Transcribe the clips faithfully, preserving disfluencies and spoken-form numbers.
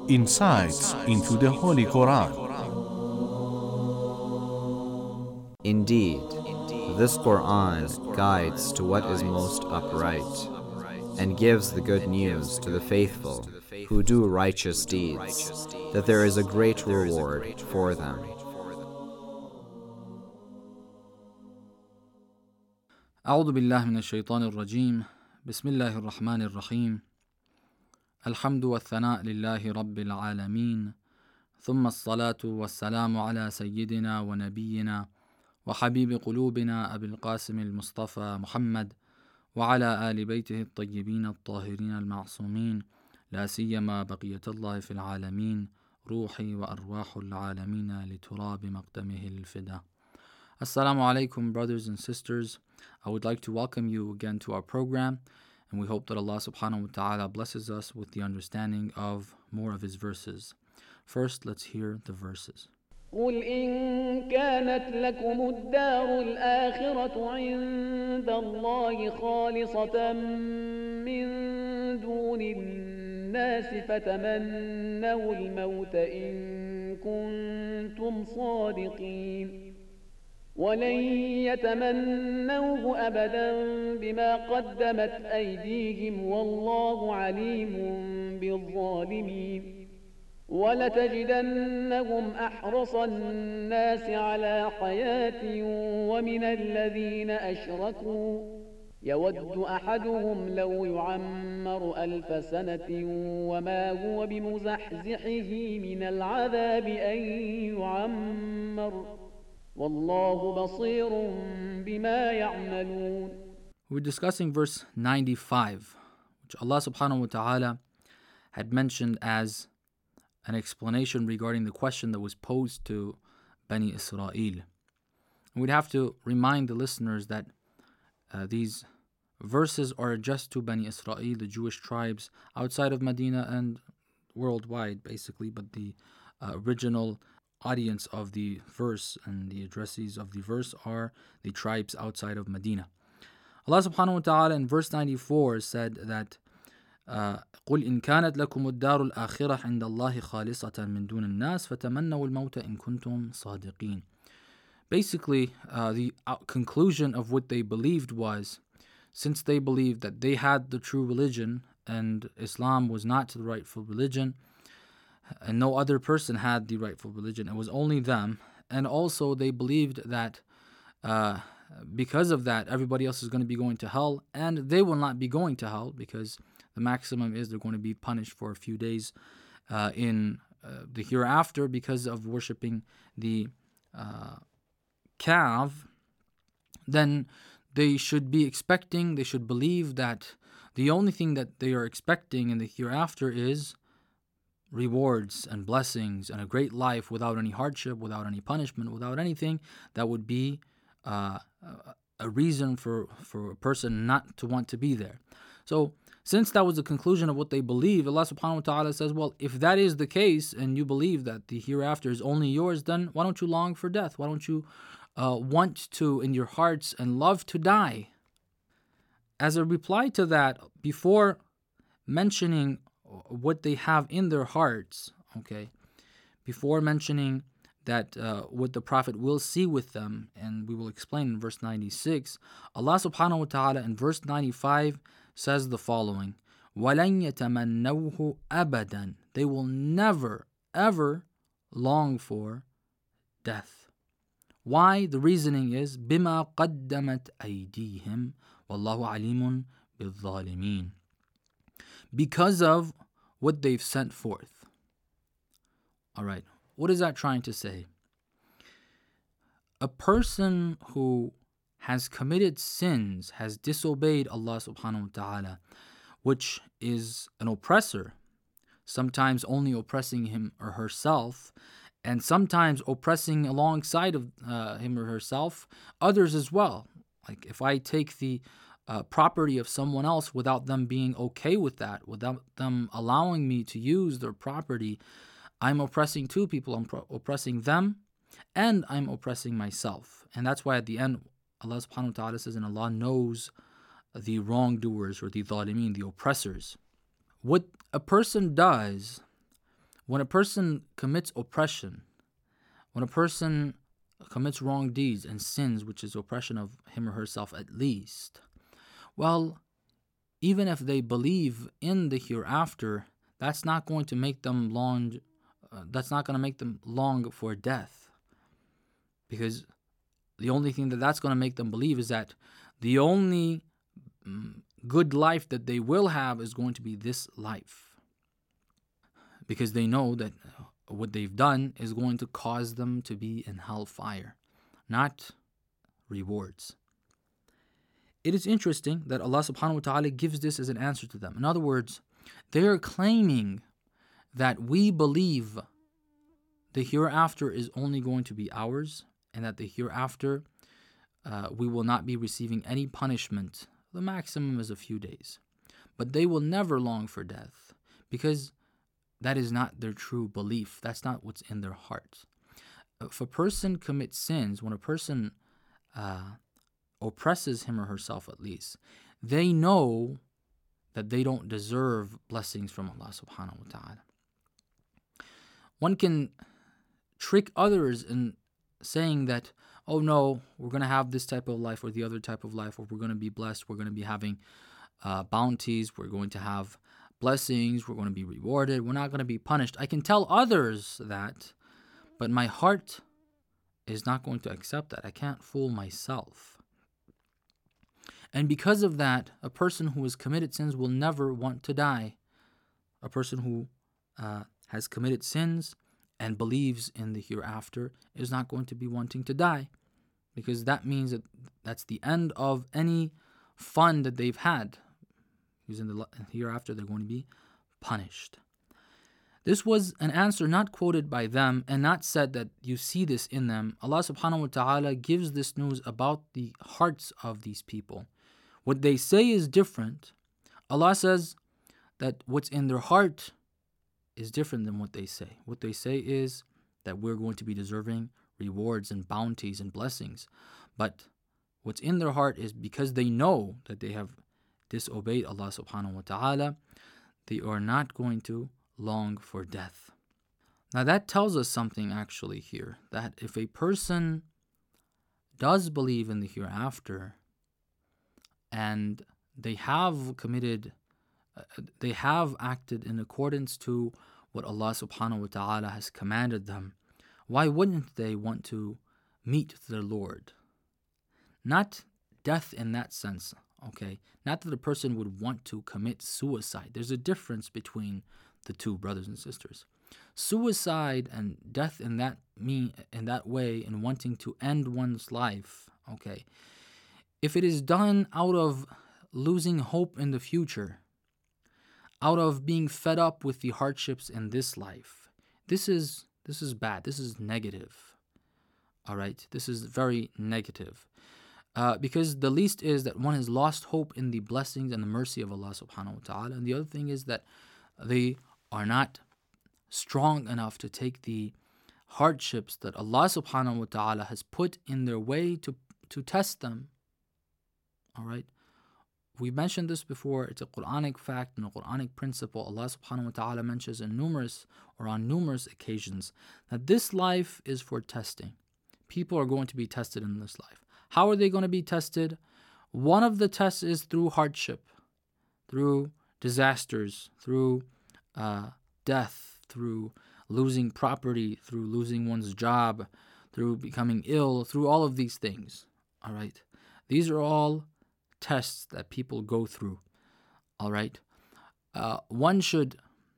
Insights into the Holy Quran. Indeed, this Quran guides to what is most upright and gives the good news to the faithful who do righteous deeds, that there is a great reward for them. أعوذ بالله من الشيطان الرجيم بسم الله الرحمن الرحيم الحمد والثناء لله رب العالمين ثم الصلاة والسلام على سيدنا ونبينا وحبيب قلوبنا أبي القاسم المصطفى محمد وعلى آل بيته الطيبين الطاهرين المعصومين لا سيما بقية الله في العالمين روحي وأرواح العالمين لتراب مقدمه الفدا. Assalamu alaikum, brothers and sisters. I would like to welcome you again to our program, and we hope that Allah subhanahu wa ta'ala blesses us with the understanding of more of His verses. First, let's hear the verses. قل إن كانت لكم الدار الآخرة عند الله خالصة من دون الناس فتمنوا الموت إن كنتم صادقين ولن يتمنوه أبدا بما قدمت أيديهم والله عليم بالظالمين ولتجدنهم أحرص الناس على حياة ومن الذين أشركوا يود أحدهم لو يعمر ألف سنة وما هو بمزحزحه من العذاب أن يعمر والله بصير بما يعملون. We're discussing verse ninety-five, which Allah subhanahu wa ta'ala had mentioned as an explanation regarding the question that was posed to Bani Israel. And we'd have to remind the listeners that uh, these verses are addressed to Bani Israel, the Jewish tribes outside of Medina and worldwide, basically, but the uh, original audience of the verse and the addressees of the verse are the tribes outside of Medina. Allah subhanahu wa ta'ala in verse ninety-four said that قل إن كانت لكم الدار الآخرة عند الله خالصة من دون الناس فتمنوا الموت إن كنتم صادقين. Basically, uh, the conclusion of what they believed was, since they believed that they had the true religion and Islam was not the rightful religion, and no other person had the rightful religion, it was only them, and also they believed that uh, because of that, everybody else is going to be going to hell, and they will not be going to hell because the maximum is they're going to be punished for a few days uh, in uh, the hereafter because of worshipping the uh, calf. Then they should be expecting, they should believe that the only thing that they are expecting in the hereafter is rewards and blessings and a great life without any hardship, without any punishment, without anything that would be uh, a reason for, for a person not to want to be there. So since that was the conclusion of what they believe, Allah subhanahu wa ta'ala says, well, if that is the case and you believe that the hereafter is only yours, then why don't you long for death? Why don't you uh, want to in your hearts and love to die? As a reply to that, before mentioning what they have in their hearts, okay, before mentioning that uh, what the Prophet will see with them, and we will explain in verse ninety-six, Allah subhanahu wa ta'ala in verse ninety-five says the following, وَلَنْ يَتَمَنَّوْهُ أَبَدًا. They will never, ever long for death. Why? The reasoning is بِمَا قَدَّمَتْ أَيْدِيهِمْ وَاللَّهُ عَلِيمٌ بِالظَّالِمِينَ. Because of what they've sent forth. Alright, what is that trying to say? A person who has committed sins, has disobeyed Allah subhanahu wa ta'ala, which is an oppressor, sometimes only oppressing him or herself, and sometimes oppressing alongside of uh, him or herself others as well. Like if I take the uh, property of someone else without them being okay with that, without them allowing me to use their property, I'm oppressing two people. I'm pro- oppressing them and I'm oppressing myself. And that's why at the end, Allah subhanahu wa ta'ala says, and Allah knows the wrongdoers or the dhalimeen, the oppressors. What a person does when a person commits oppression, when a person commits wrong deeds and sins, which is oppression of him or herself at least, well, even if they believe in the hereafter, that's not going to make them long, uh, that's not going to make them long for death. Because the only thing that that's going to make them believe is that the only um, good life that they will have is going to be this life. Because they know that what they've done is going to cause them to be in hellfire, not rewards. It is interesting that Allah subhanahu wa ta'ala gives this as an answer to them. In other words, they are claiming that we believe the hereafter is only going to be ours, and that the hereafter uh, we will not be receiving any punishment. The maximum is a few days. But they will never long for death, because that is not their true belief. That's not what's in their hearts. If a person commits sins, when a person uh, oppresses him or herself at least, they know that they don't deserve blessings from Allah subhanahu wa ta'ala. One can trick others in saying that, oh no, we're going to have this type of life or the other type of life, or we're going to be blessed, we're going to be having uh, bounties, we're going to have blessings, we're going to be rewarded, we're not going to be punished. I can tell others that, but my heart is not going to accept that. I can't fool myself. And because of that, a person who has committed sins will never want to die. A person who uh, has committed sins and believes in the hereafter is not going to be wanting to die, because that means that that's the end of any fun that they've had. Because in the hereafter they're going to be punished. This was an answer not quoted by them and not said that you see this in them. Allah subhanahu wa ta'ala gives this news about the hearts of these people. What they say is different. Allah says that what's in their heart is different than what they say. What they say is that we're going to be deserving rewards and bounties and blessings. But what's in their heart is because they know that they have disobeyed Allah subhanahu wa ta'ala, they are not going to long for death. Now that tells us something actually here, that if a person does believe in the hereafter and they have committed, uh, they have acted in accordance to what Allah subhanahu wa ta'ala has commanded them, why wouldn't they want to meet their Lord? Not death in that sense, okay? Not that a person would want to commit suicide. There's a difference between the two, brothers and sisters. Suicide and death in that mean in that way, in wanting to end one's life, okay, if it is done out of losing hope in the future, out of being fed up with the hardships in this life, this is this is bad. This is negative. All right, this is very negative. Uh, because the least is that one has lost hope in the blessings and the mercy of Allah subhanahu wa ta'ala. And the other thing is that they are not strong enough to take the hardships that Allah subhanahu wa ta'ala has put in their way to, to test them. All right. We mentioned this before. It's a Quranic fact and a Quranic principle. Allah subhanahu wa ta'ala mentions in numerous or on numerous occasions that this life is for testing. People are going to be tested in this life. How are they going to be tested? One of the tests is through hardship, through disasters, through uh, death, through losing property, through losing one's job, through becoming ill, through all of these things. All right. These are all tests that people go through. All right. Uh, one should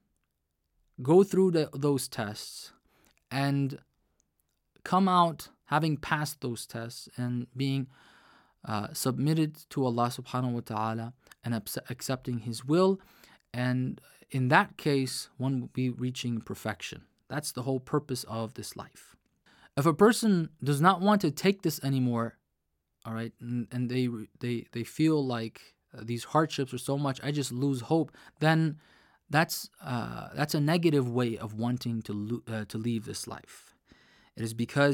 go through the, those tests and come out having passed those tests and being uh, submitted to Allah subhanahu wa ta'ala and accepting His will. And in that case, one will be reaching perfection. That's the whole purpose of this life. If a person does not want to take this anymore, all right, and, and they they they feel like uh, these hardships are so much, I just lose hope, then that's uh, that's a negative way of wanting to lo- uh, to leave this life. It is because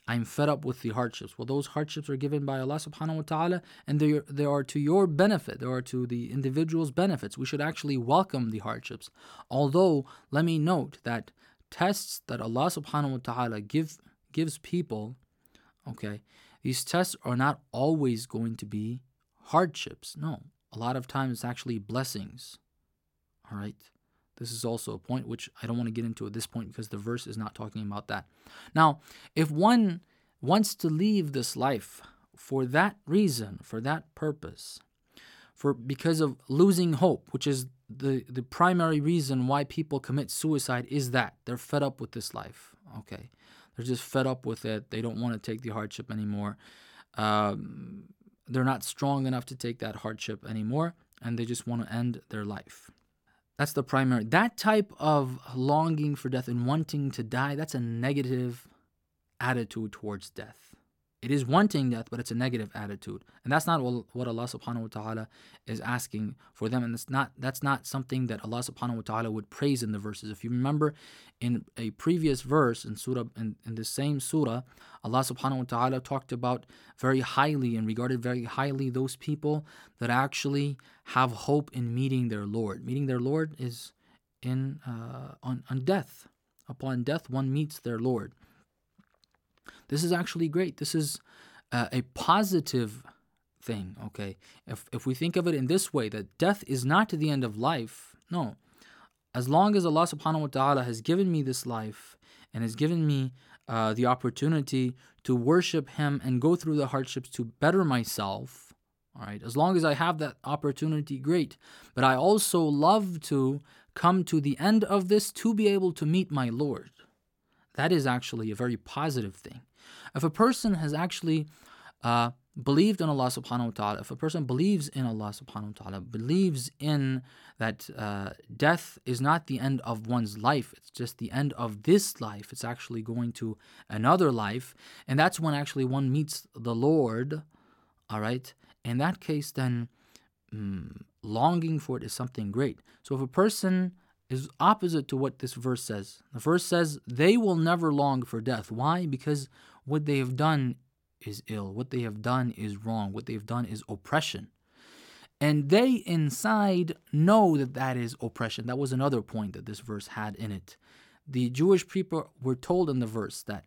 I'm fed up with the hardships. Well, those hardships are given by Allah subhanahu wa ta'ala, and they, they are to your benefit. They are to the individual's benefits. We should actually welcome the hardships. Although, let me note that tests that Allah subhanahu wa ta'ala give, gives people, okay, these tests are not always going to be hardships. No, a lot of times it's actually blessings. All right. This is also a point which I don't want to get into at this point because the verse is not talking about that. Now, if one wants to leave this life for that reason, for that purpose, for because of losing hope, which is the, the primary reason why people commit suicide, is that they're fed up with this life. Okay. They're just fed up with it. They don't want to take the hardship anymore. Um, they're not strong enough to take that hardship anymore, and they just want to end their life. That's the primary. That type of longing for death and wanting to die, that's a negative attitude towards death. It is wanting death, but it's a negative attitude. And that's not what Allah subhanahu wa ta'ala is asking for them. And that's not that's not something that Allah subhanahu wa ta'ala would praise in the verses. If you remember in a previous verse in surah in, in the same surah, Allah subhanahu wa ta'ala talked about very highly and regarded very highly those people that actually have hope in meeting their Lord. Meeting their Lord is in uh, on, on death. Upon death, one meets their Lord. This is actually great. This is uh, a positive thing, okay? If if we think of it in this way, that death is not the end of life, no. As long as Allah subhanahu wa ta'ala has given me this life and has given me uh, the opportunity to worship Him and go through the hardships to better myself, all right? As long as I have that opportunity, great. But I also love to come to the end of this to be able to meet my Lord. That is actually a very positive thing. If a person has actually uh, believed in Allah subhanahu wa ta'ala, if a person believes in Allah subhanahu wa ta'ala, believes in that uh, death is not the end of one's life, it's just the end of this life, it's actually going to another life, and that's when actually one meets the Lord, all right? In that case, then mm, longing for it is something great. So if a person is opposite to what this verse says. The verse says they will never long for death. Why? Because what they have done is ill. What they have done is wrong. What they have done is oppression. And they inside know that that is oppression. That was another point that this verse had in it. The Jewish people were told in the verse that,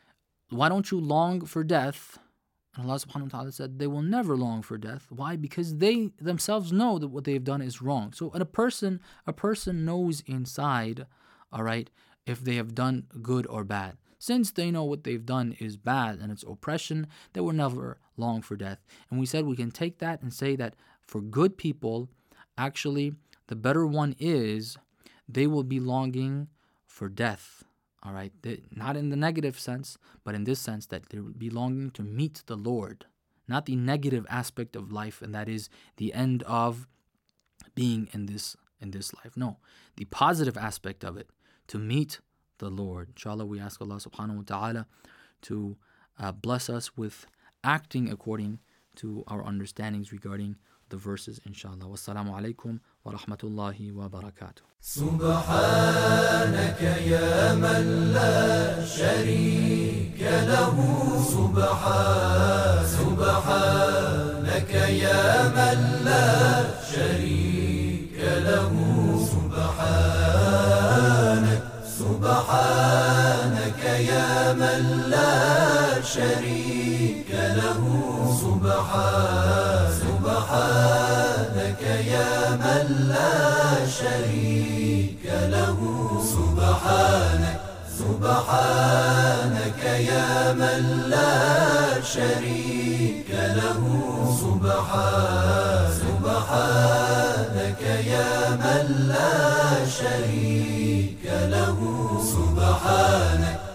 why don't you long for death? And Allah subhanahu wa ta'ala said they will never long for death. Why? Because they themselves know that what they have done is wrong. So a person, a person knows inside, all right, if they have done good or bad. Since they know what they've done is bad and it's oppression, they will never long for death. And we said we can take that and say that for good people, actually, the better one is they will be longing for death. All right, they, not in the negative sense, but in this sense that they will be longing to meet the Lord, not the negative aspect of life, and that is the end of being in this in this life. No, the positive aspect of it, to meet the Lord. Inshallah, we ask Allah subhanahu wa ta'ala to uh, bless us with acting according to our understandings regarding the verses, inshallah. Wassalamu alaikum wa rahmatullahi wa barakatuh. سبحانك يا من لا شريك له سبحان سبحانك يا من لا شريك له سبحانك سبحانك يا من لا شريك له سبحان سبحانك يا من لا شريك له سبحانك سبحانك يا من لا شريك له سبحان سبحانك يا من لا شريك له سبحانك